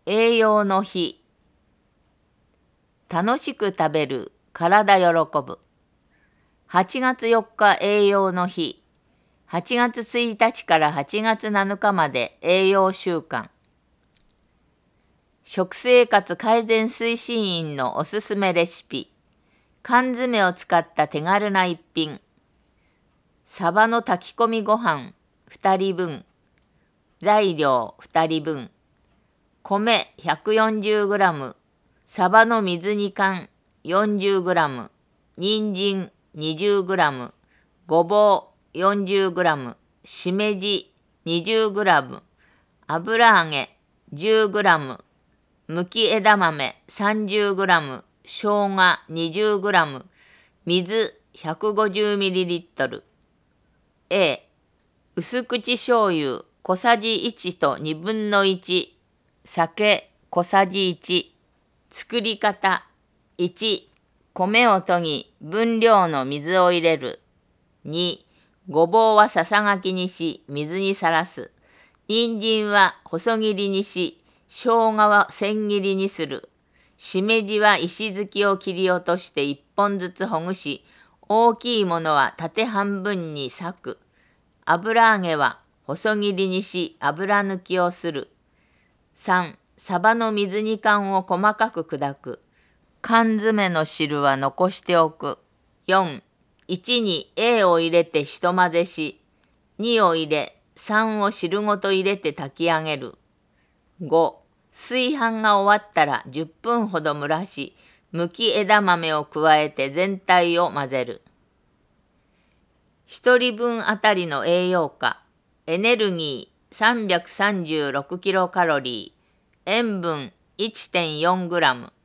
栄養の日。楽しく食べる、体喜ぶ。8月4日栄養の日。8月1日から8月7日まで栄養週間。食生活改善推進員のおすすめレシピ。缶詰を使った手軽な一品。サバの炊き込みご飯2人分。材料2人分。米 140g、サバの水煮缶 40g、人参 20g、ごぼう 40g、しめじ 20g、油揚げ 10g、むき枝豆 30g、生姜 20g、水 150ml。A、薄口醤油小さじ1と1/2、酒小さじ1。作り方。1、米を研ぎ分量の水を入れる。2、ごぼうはささがきにし水にさらす。人参は細切りにし、生姜は千切りにする。しめじは石突きを切り落として1本ずつほぐし、大きいものは縦半分に裂く。油揚げは細切りにし油抜きをする。3、サバの水煮缶を細かく砕く。缶詰の汁は残しておく。4、1に A を入れてひと混ぜし、2を入れ、3を汁ごと入れて炊き上げる。5、炊飯が終わったら10分ほど蒸らし、むき枝豆を加えて全体を混ぜる。1人分あたりの栄養価。エネルギー 336kcal、塩分 1.4g、